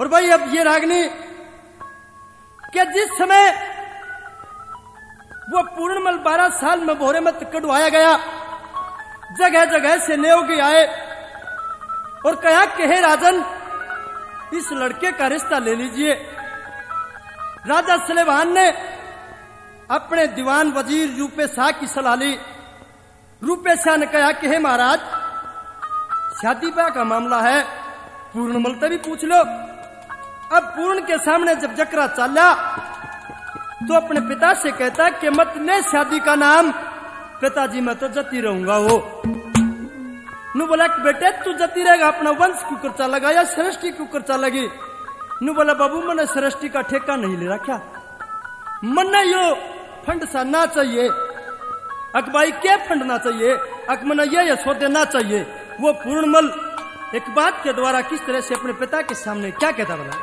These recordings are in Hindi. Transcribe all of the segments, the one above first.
और भाई अब ये रागनी कि जिस समय वो पूर्णमल 12 साल में बोरे में कटवाया गया, जगह जगह से नियोगी आए और कहा कि हे राजन, इस लड़के का रिश्ता ले लीजिए। राजा सलेमान ने अपने दीवान वजीर रूपे शाह की सलाह ली। रूपे शाह ने कहा कि हे महाराज, शादी ब्याह का मामला है, पूर्णमल से भी पूछ लो। अब पूर्ण के सामने जब जकरा चला तो अपने पिता से कहता कि मत ले शादी का नाम, पिताजी मैं तो जती रहूंगा। वो नु बोला कि बेटे तू जती रहेगा, अपना वंश क्यों कर चलेगा या सृष्टि क्यों कर चलेगी? नु बोला बाबू मैंने सृष्टि का ठेका नहीं ले रखा, मन यो फंड सा ना चाहिए, अकबाई क्या फंड ना चाहिए, अकमना ये सौदे ना चाहिए। वो पूर्णमल एक बात के द्वारा किस तरह से अपने पिता के सामने क्या कहता बोला,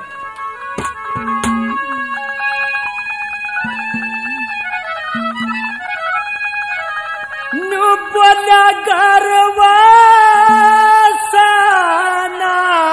नु बोला गरवा साना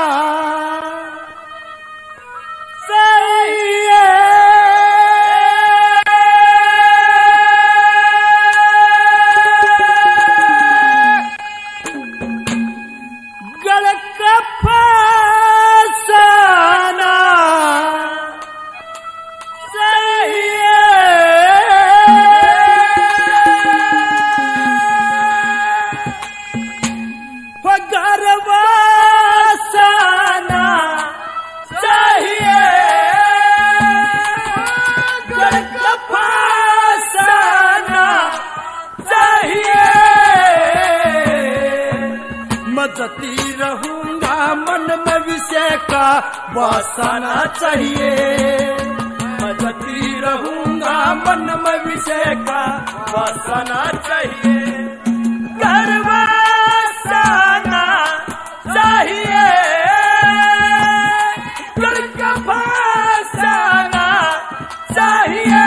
जती रहूंगा मन में विषय का वासना चाहिए, मैं जती रहूंगा मन में विषय का वासना चाहिए, गरवा साना चाहिए, गड़का फासाना चाहिए,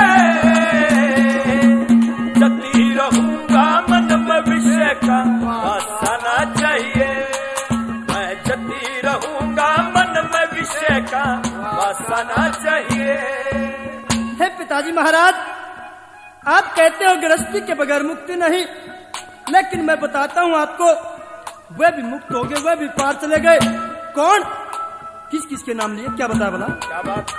जती रहूंगा मन में विषय का वासना चाहिए, मैं जती रहूंगा मन में विषय का वासना चाहिए। हे पिताजी महाराज, आप कहते हो गृहस्थी के बगैर मुक्ति नहीं, लेकिन मैं बताता हूं आपको, वे भी मुक्त हो गए, वे भी पार चले गए। कौन? किस किस के नाम लिए, क्या बताया बोला? क्या बात?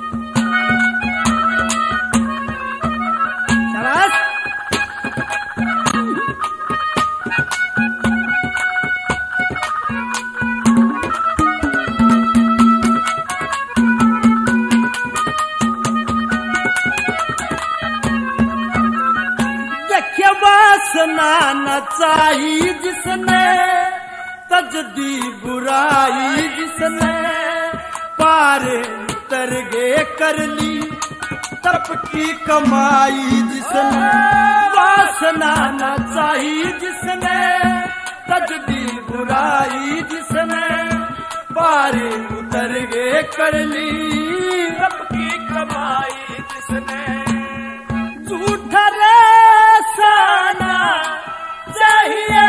वासना न चाहिए जिसने तजदी बुराई, जिसने पार उतर गे कर ली तप की कमाई, जिसने वासना न चाहिए जिसने तजदी बुराई, जिसने पार उतर गे कर ली तप की कमाई, जिसने झूठा साना चाहिए,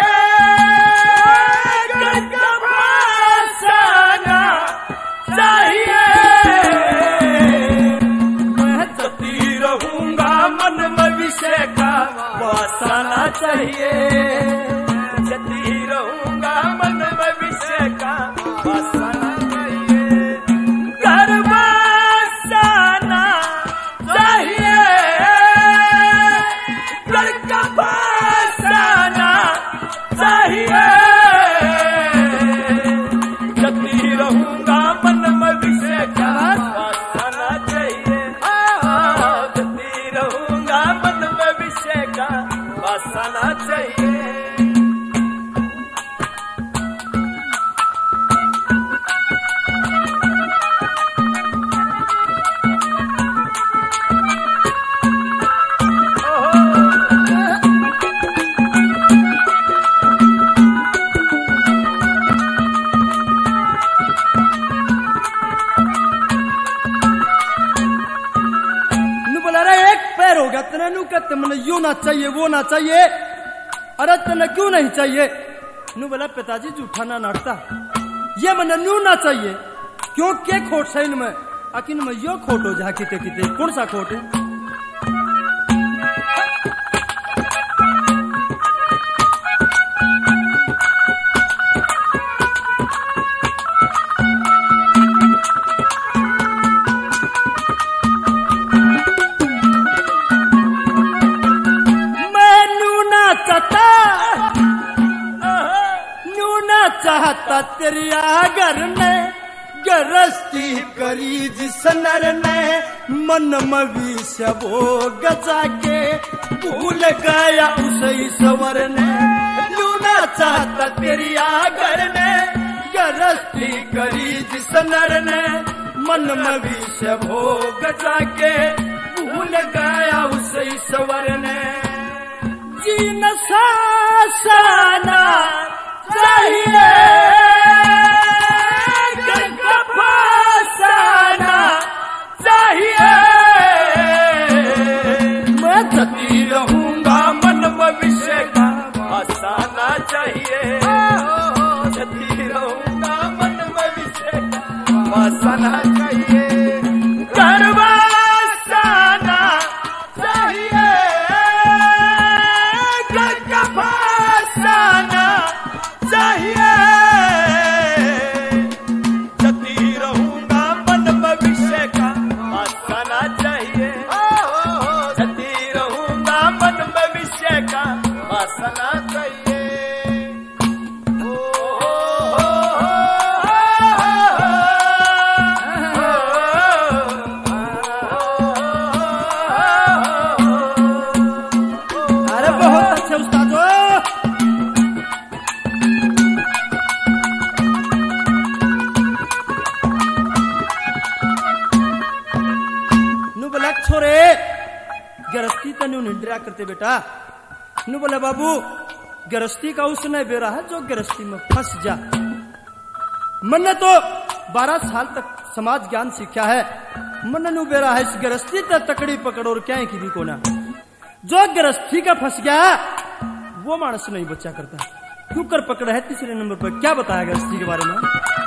गड़का फासाना चाहिए, मैं जती रहूंगा मन में विषय का वासना चाहिए, जती रहूंगा मन में विषय का वासना चाहिए, गरवा साना चाहिए, लड़का फासाना चाहिए, जती रहूंगा मन में विषय का वासना चाहिए, जती रहूंगा मन में विषय का वासना चाहिए। तमने यू ना चाहिए वो ना चाहिए, अरे तने क्यों नहीं चाहिए? नु बोला पिताजी जूठा ना नाटता, ये मन नू ना चाहिए, क्यों के खोट से इनमें अकिन में यो खोट हो जा किते किते कौन सा खोट है? चाहता तेरी आगर ने गरस्ती करी जिस नर ने मन मवीस्य वो गजा के भूल गया उसे ईश्वर ने। लूना चाहता तेरी आगर ने गरस्ती करी जिस नर ने मन मवीस्य वो गजा के भूल गया उसे ईश्वर ने। जीन साना चाहिए फासाना चाहिए। मैं जती रहूंगा मन भविष्य का फसाना चाहिए। जती रहूंगा मन भविष्य का फसाना चाहिए। गरवासाना चाहिए फसाना चाहिए। जती रहूंगा मन भविष्य का फसाना चाहिए। जती रहूंगा मन भविष्य का फसाना चाहिए। अरे बहुत अच्छे उस्ताद हो। छोरे गृहस्थी तनु निंद्रा करते बेटा। नु बोले बाबू गृहस्थी का उसने बेरा है जो गृहस्थी में फंस जा। मैंने तो 12 साल तक समाज ज्ञान सीखा है। मन नु बेरा है इस गृहस्थी तक तकड़ी पकड़ और क्या की भी कोना। जो गृहस्थी का फंस गया वो मानस नहीं बच्चा करता। क्यों कर पकड़ा है? तीसरे नंबर पर क्या बताया गृहस्थी के बारे में?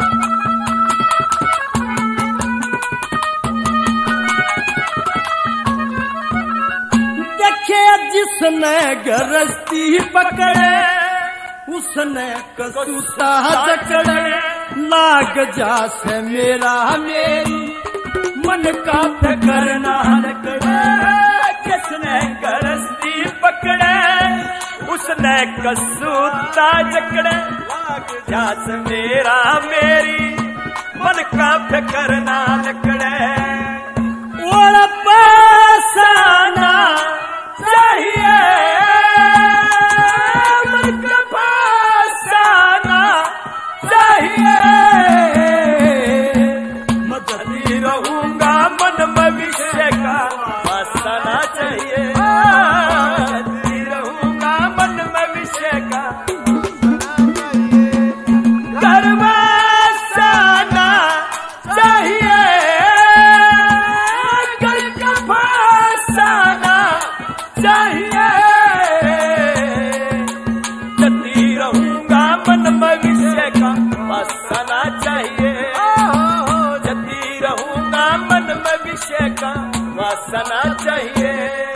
जिसने गृहस्थी पकड़े उसने कसूता जकड़े। लाग जा से मेरा मेरी मन का फिक्र ना रखड़े। जिसने गृहस्थी पकड़े उसने कसूता जकड़े। लाग जा से मेरा मेरी मन का फिक्र ना रखड़े। और पासाना चाहिए मन का फसाना चाहिए। मैं जती रहूंगा मन भविष्य का फसाना चाहिए। जती रहूंगा मन भविष्य का गरवासाना चाहिए। घर का फसाना चाहिए। जती रहूंगा मन भविष्य का फसाना चाहिए। जती रहूंगा मन भविष्य का फसाना चाहिए।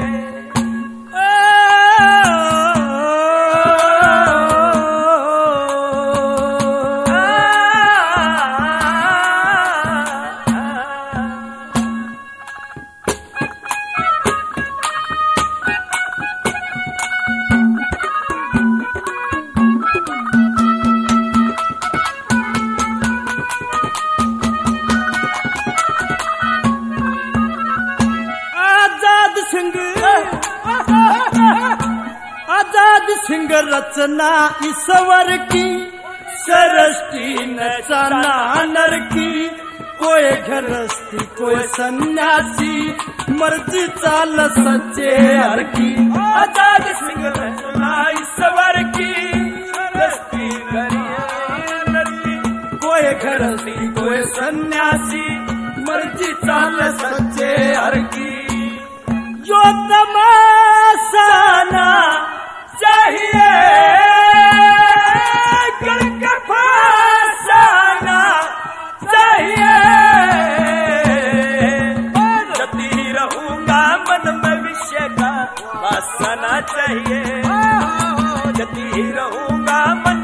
आजाद सिंह रचना ईश्वर की सृष्टि नचाना नर की। कोई गृहस्थी कोई सन्यासी मर्जी चाल सच्चे हर की। आजाद सिंह रचना ईश्वर की सृष्टि नर की। कोई गृहस्थी कोई सन्यासी मर्जी चाल सच्चे हर की। जो तमाशाना चाहिए घर का फसाना चाहिए। हंसना चाहिए, जती रहूंगा मन